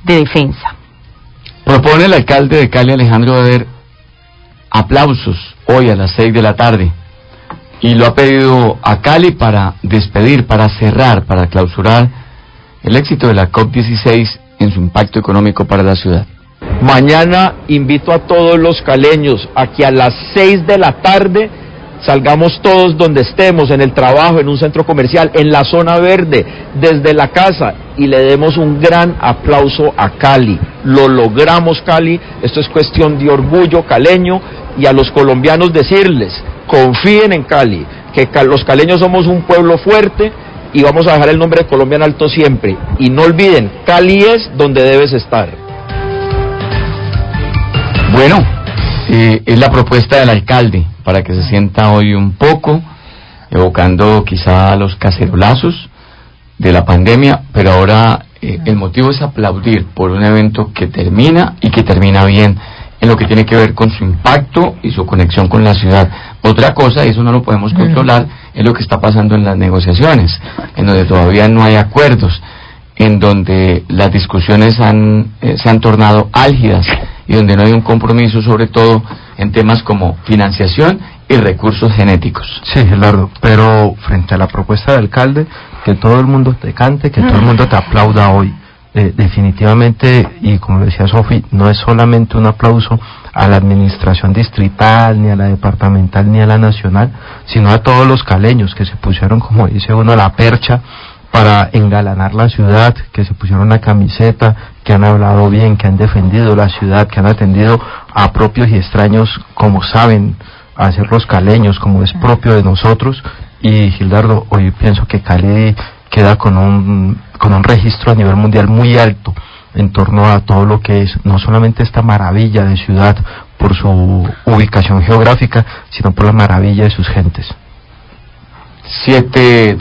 de defensa. Propone el alcalde de Cali, Alejandro Eder, aplausos hoy a las 6 de la tarde y lo ha pedido a Cali para despedir, para cerrar, para clausurar el éxito de la COP16 en su impacto económico para la ciudad. Mañana invito a todos los caleños a que a las 6 de la tarde salgamos todos donde estemos, en el trabajo, en un centro comercial, en la zona verde, desde la casa, y le demos un gran aplauso a Cali. Lo logramos, Cali, esto es cuestión de orgullo caleño, y a los colombianos decirles, confíen en Cali, que los caleños somos un pueblo fuerte, y vamos a dejar el nombre de Colombia en alto siempre, y no olviden, Cali es donde debes estar. Bueno, es la propuesta del alcalde para que se sienta hoy un poco, evocando quizá los cacerolazos de la pandemia, pero ahora el motivo es aplaudir por un evento que termina y que termina bien en lo que tiene que ver con su impacto y su conexión con la ciudad. Otra cosa, y eso no lo podemos controlar, es lo que está pasando en las negociaciones, en donde todavía no hay acuerdos, en donde las discusiones se han tornado álgidas y donde no hay un compromiso, sobre todo en temas como financiación y recursos genéticos. Sí, Gerardo, pero frente a la propuesta del alcalde, que todo el mundo te cante, que todo el mundo te aplauda hoy. Definitivamente, y como decía Sofi, no es solamente un aplauso a la administración distrital, ni a la departamental, ni a la nacional, sino a todos los caleños que se pusieron, como dice uno, la percha para engalanar la ciudad, que se pusieron la camiseta, que han hablado bien, que han defendido la ciudad, que han atendido a propios y extraños como saben hacer los caleños, como es propio de nosotros. Y Gildardo, hoy pienso que Cali queda con un registro a nivel mundial muy alto en torno a todo lo que es no solamente esta maravilla de ciudad por su ubicación geográfica, sino por la maravilla de sus gentes. 7